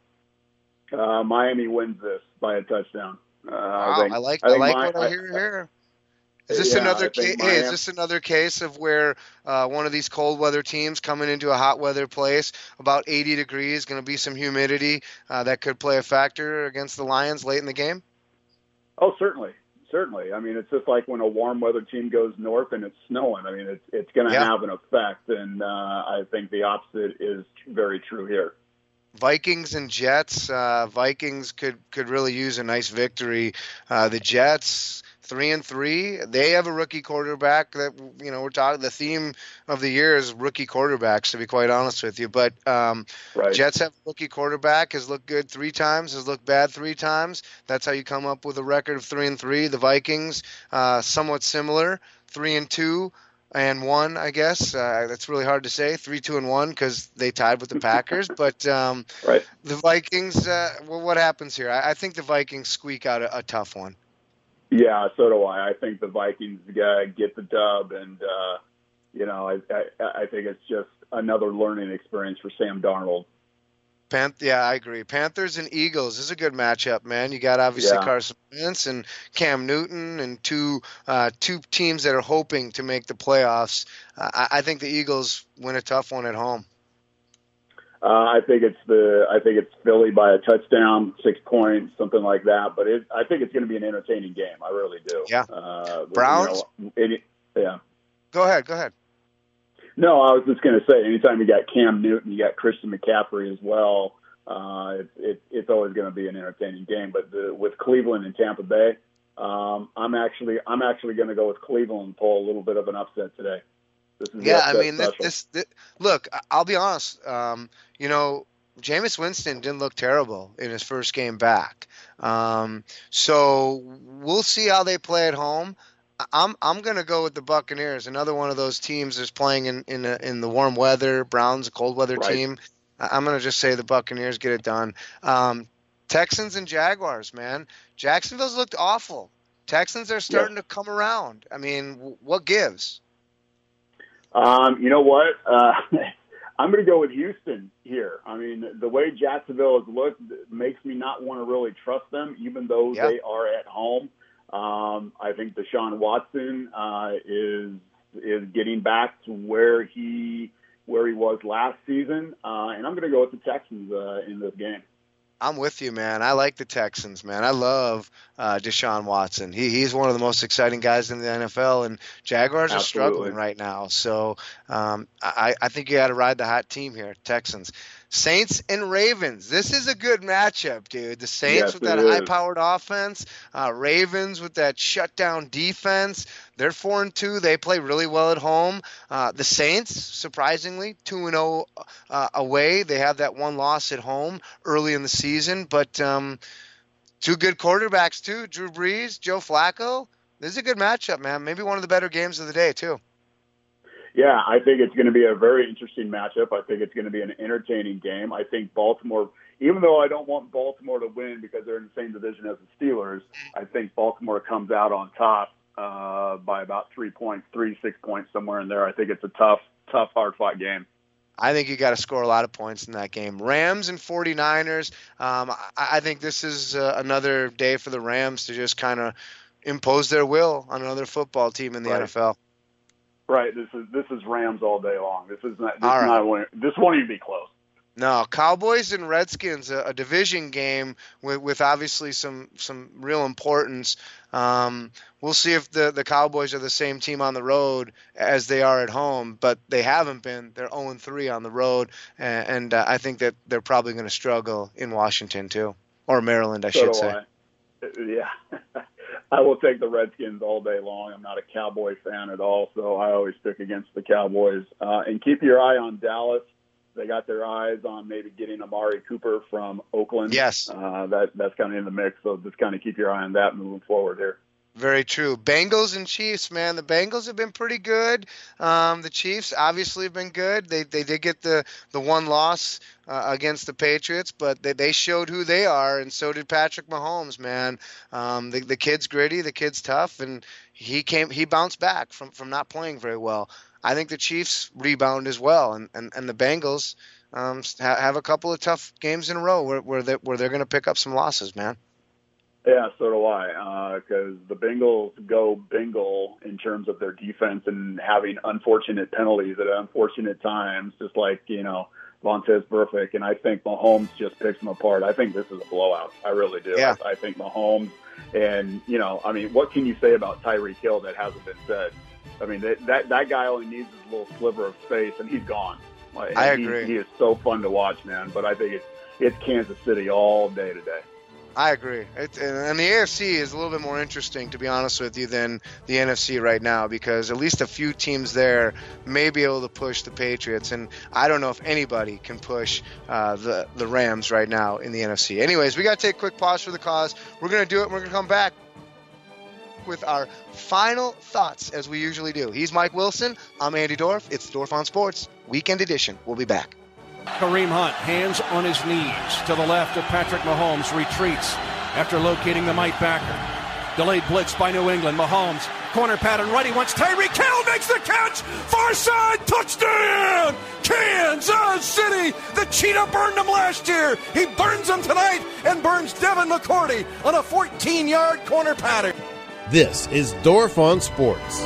Uh, Miami wins this by a touchdown. Uh, Wow, I, think, I like I, I think like Mi- what I hear here. Is this Yeah, another I case? think Hey, is Miami- this another case of where uh, one of these cold weather teams coming into a hot weather place, about eighty degrees, going to be some humidity uh, that could play a factor against the Lions late in the game? Oh, certainly, certainly. I mean, it's just like when a warm weather team goes north and it's snowing. I mean, it's it's going to Yeah. have an effect, and uh, I think the opposite is very true here. Vikings and Jets. Uh, Vikings could could really use a nice victory. Uh, the Jets. Three and three. They have a rookie quarterback that, you know, we're talking, the theme of the year is rookie quarterbacks, to be quite honest with you. But um, Right. Jets have a rookie quarterback, has looked good three times, has looked bad three times. That's how you come up with a record of three and three. The Vikings, uh, somewhat similar, three and two and one, I guess. Uh, that's really hard to say, three, two, and one, because they tied with the Packers. But um, Right. the Vikings, uh, well, what happens here? I, I think the Vikings squeak out a, a tough one. Yeah, so do I. I think the Vikings uh, get the dub, and uh, you know, I, I I think it's just another learning experience for Sam Darnold. Pan- yeah, I agree. Panthers and Eagles is a good matchup, man. You got obviously Yeah. Carson Wentz and Cam Newton, and two uh, two teams that are hoping to make the playoffs. Uh, I, I think the Eagles win a tough one at home. Uh, I think it's the I think it's Philly by a touchdown, six points, something like that. But it, I think it's going to be an entertaining game. I really do. Yeah. Uh, Browns? You know, it, yeah. Go ahead, go ahead. No, I was just going to say, anytime you got Cam Newton, you got Christian McCaffrey as well. Uh, it, it, it's always going to be an entertaining game. But the, with Cleveland and Tampa Bay, um, I'm actually I'm actually going to go with Cleveland and pull a little bit of an upset today. This is the Yeah, I upset mean, this, special. this, this look, I- I'll be honest. Um, you know, Jameis Winston didn't look terrible in his first game back. Um, so we'll see how they play at home. I- I'm I'm going to go with the Buccaneers, another one of those teams that's playing in in, a, in the warm weather. Browns, a cold weather Right. team. I- I'm going to just say the Buccaneers get it done. Um, Texans and Jaguars, man. Jacksonville's looked awful. Texans are starting to come around. I mean, w- what gives? Um, you know what? Uh, I'm going to go with Houston here. I mean, the way Jacksonville has looked makes me not want to really trust them, even though Yeah. they are at home. Um, I think Deshaun Watson uh, is is getting back to where he where he was last season, uh, and I'm going to go with the Texans uh, in this game. I'm with you, man. I like the Texans, man. I love uh, Deshaun Watson. He he's one of the most exciting guys in the N F L, and Jaguars Absolutely. are struggling right now. So um, I, I think you got to ride the hot team here, Texans. Saints and Ravens. This is a good matchup, dude. The Saints yes, with that high-powered offense, uh, Ravens with that shutdown defense. They're four and two. They play really well at home. Uh, the Saints, surprisingly, two and zero uh, away. They have that one loss at home early in the season, but um, two good quarterbacks too. Drew Brees, Joe Flacco. This is a good matchup, man. Maybe one of the better games of the day too. Yeah, I think it's going to be a very interesting matchup. I think it's going to be an entertaining game. I think Baltimore, even though I don't want Baltimore to win because they're in the same division as the Steelers, I think Baltimore comes out on top uh, by about three points, three, six points, somewhere in there. I think it's a tough, tough, hard-fought game. I think you got to score a lot of points in that game. Rams and 49ers, um, I, I think this is uh, another day for the Rams to just kind of impose their will on another football team in the right. N F L. Right. This is this is Rams all day long. This is not. This, All is right. not, this won't even be close. No, Cowboys and Redskins, a, a division game with, with obviously some some real importance. Um, we'll see if the, the Cowboys are the same team on the road as they are at home, but they haven't been. They're oh and three on the road, and, and uh, I think that they're probably going to struggle in Washington too, or Maryland, I So should do say. I. Yeah. I will take the Redskins all day long. I'm not a Cowboy fan at all, so I always pick against the Cowboys. Uh, and keep your eye on Dallas. They got their eyes on maybe getting Amari Cooper from Oakland. Yes. Uh, that That's kind of in the mix, so just kind of keep your eye on that moving forward here. Very true. Bengals and Chiefs, man. The Bengals have been pretty good. Um, the Chiefs obviously have been good. They they did get the, the one loss uh, against the Patriots, but they, they showed who they are, and so did Patrick Mahomes, man. Um, the, the kid's gritty, the kid's tough, and he came he bounced back from, from not playing very well. I think the Chiefs rebound as well, and, and, and the Bengals um, ha- have a couple of tough games in a row where, where, they, where they're going to pick up some losses, man. Yeah, so do I, because uh, the Bengals go Bengal in terms of their defense and having unfortunate penalties at unfortunate times, just like, you know, Vontaze Burfict, and I think Mahomes just picks them apart. I think this is a blowout. I really do. Yeah. I, I think Mahomes, and, you know, I mean, what can you say about Tyreek Hill that hasn't been said? I mean, that that, that guy only needs his little sliver of space, and he's gone. And I he, agree. He is so fun to watch, man, but I think it's, it's Kansas City all day today. I agree. It, and the A F C is a little bit more interesting, to be honest with you, than the N F C right now, because at least a few teams there may be able to push the Patriots, and I don't know if anybody can push uh, the, the Rams right now in the N F C. Anyways, we got to take a quick pause for the cause. We're going to do it, and we're going to come back with our final thoughts, as we usually do. He's Mike Wilson. I'm Andy Dorf. It's Dorf on Sports, Weekend Edition. We'll be back. Kareem Hunt, hands on his knees to the left of Patrick Mahomes, retreats after locating the Mike backer. Delayed blitz by New England. Mahomes, corner pattern right. He wants Tyreek Hill, makes the catch. Far side, touchdown! Kansas City! The Cheetah burned him last year. He burns them tonight and burns Devin McCourty on a fourteen-yard corner pattern. This is Dorf on Sports.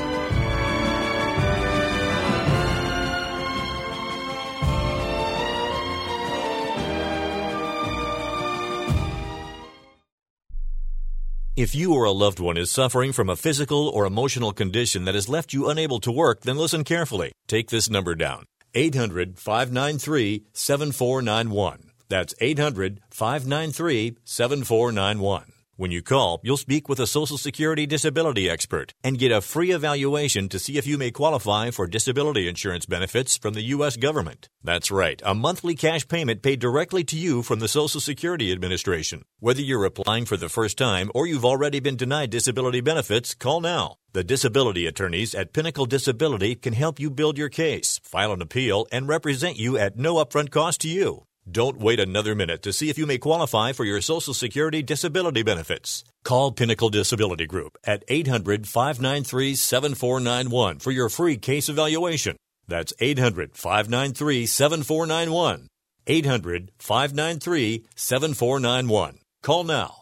If you or a loved one is suffering from a physical or emotional condition that has left you unable to work, then listen carefully. Take this number down. eight hundred, five nine three, seven four nine one. That's eight hundred, five nine three, seven four nine one. When you call, you'll speak with a Social Security disability expert and get a free evaluation to see if you may qualify for disability insurance benefits from the U S government. That's right, a monthly cash payment paid directly to you from the Social Security Administration. Whether you're applying for the first time or you've already been denied disability benefits, call now. The disability attorneys at Pinnacle Disability can help you build your case, file an appeal, and represent you at no upfront cost to you. Don't wait another minute to see if you may qualify for your Social Security disability benefits. Call Pinnacle Disability Group at eight hundred, five nine three, seven four nine one for your free case evaluation. That's eight hundred, five nine three, seven four nine one. eight hundred, five nine three, seven four nine one. Call now.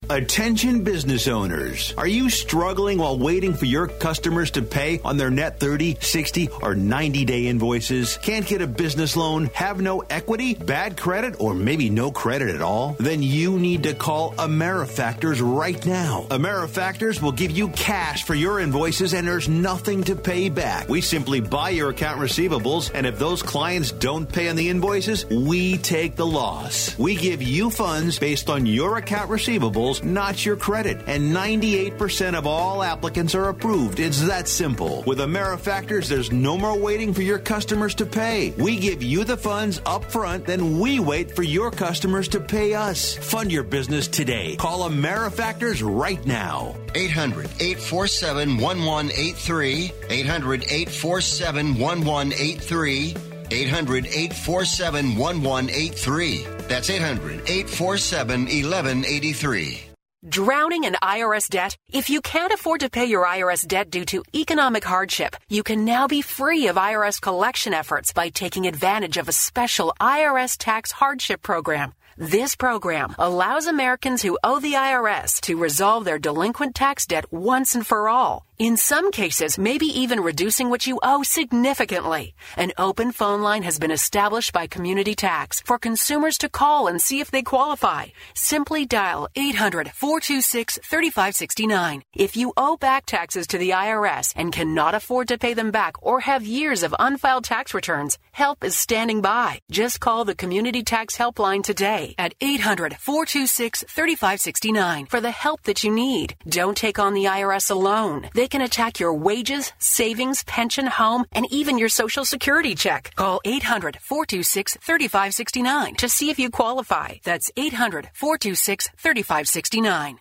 Attention business owners. Are you struggling while waiting for your customers to pay on their net thirty, sixty, or ninety day invoices? Can't get a business loan? Have no equity? Bad credit? Or maybe no credit at all? Then you need to call AmeriFactors right now. AmeriFactors will give you cash for your invoices and there's nothing to pay back. We simply buy your account receivables, and if those clients don't pay on the invoices, we take the loss. We give you funds based on your account receivables, not your credit. And ninety-eight percent of all applicants are approved. It's that simple. With AmeriFactors, there's no more waiting for your customers to pay. We give you the funds up front, then we wait for your customers to pay us. Fund your business today. Call AmeriFactors right now. eight hundred, eight four seven, one one eight three. eight hundred, eight four seven, one one eight three. eight hundred, eight four seven, one one eight three. That's eight hundred, eight four seven, one one eight three. Drowning in I R S debt? If you can't afford to pay your I R S debt due to economic hardship, you can now be free of I R S collection efforts by taking advantage of a special I R S tax hardship program. This program allows Americans who owe the I R S to resolve their delinquent tax debt once and for all. In some cases, maybe even reducing what you owe significantly. An open phone line has been established by Community Tax for consumers to call and see if they qualify. Simply dial eight hundred, four two six, three five six nine. If you owe back taxes to the I R S and cannot afford to pay them back or have years of unfiled tax returns, help is standing by. Just call the Community Tax Helpline today at eight hundred, four two six, three five six nine for the help that you need. Don't take on the I R S alone. They can attack your wages, savings, pension, home, and even your Social Security check. Call eight hundred, four two six, three five six nine to see if you qualify. That's eight hundred, four two six, three five six nine.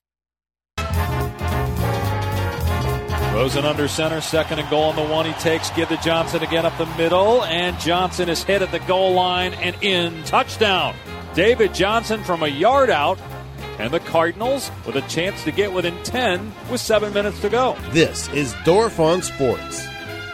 Rosen under center, second and goal on the one. He takes, give to Johnson again up the middle, and Johnson is hit at the goal line and in. Touchdown. David Johnson from a yard out, and the Cardinals with a chance to get within ten with seven minutes to go. This is Dorf on Sports.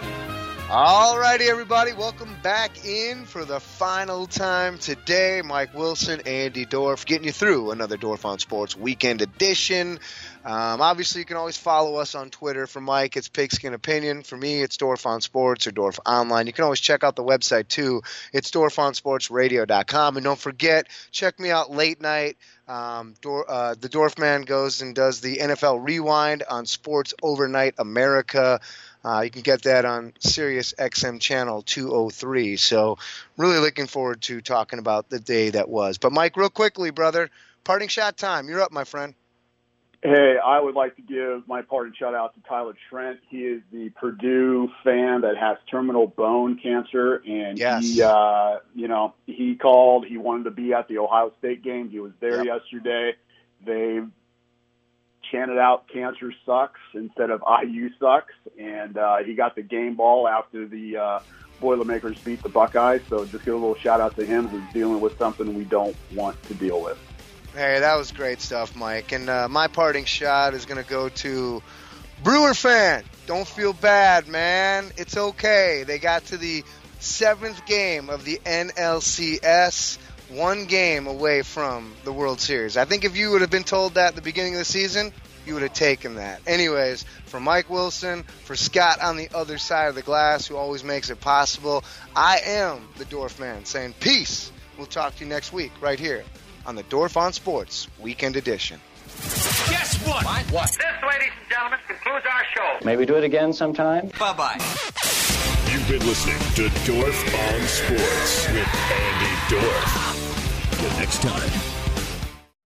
All righty, everybody. Welcome back in for the final time today. Mike Wilson, Andy Dorf, getting you through another Dorf on Sports weekend edition. Um, obviously, you can always follow us on Twitter. For Mike, it's Pigskin Opinion. For me, it's Dorf on Sports or Dorf Online. You can always check out the website, too. It's dorf on sports radio dot com. And don't forget, check me out late night. Um, Dor- uh, the Dorf Man goes and does the N F L Rewind on Sports Overnight America. Uh, you can get that on Sirius X M channel two oh three. So really looking forward to talking about the day that was. But, Mike, real quickly, brother, parting shot time. You're up, my friend. Hey, I would like to give my parting shout out to Tyler Trent. He is the Purdue fan that has terminal bone cancer, and yes. he, uh, you know, he called. He wanted to be at the Ohio State game. He was there yep. yesterday. They chanted out "Cancer sucks" instead of "I U sucks," and uh, he got the game ball after the uh, Boilermakers beat the Buckeyes. So just give a little shout out to him, who's dealing with something we don't want to deal with. Hey, that was great stuff, Mike. And uh, my parting shot is going to go to Brewer fan. Don't feel bad, man. It's okay. They got to the seventh game of the N L C S, one game away from the World Series. I think if you would have been told that at the beginning of the season, you would have taken that. Anyways, for Mike Wilson, for Scott on the other side of the glass, who always makes it possible, I am the Dorf Man saying peace. We'll talk to you next week right here on the Dorf on Sports Weekend Edition. Guess what? What? This, ladies and gentlemen, concludes our show. Maybe do it again sometime. Bye-bye. You've been listening to Dorf on Sports with Andy Dorf. Till next time.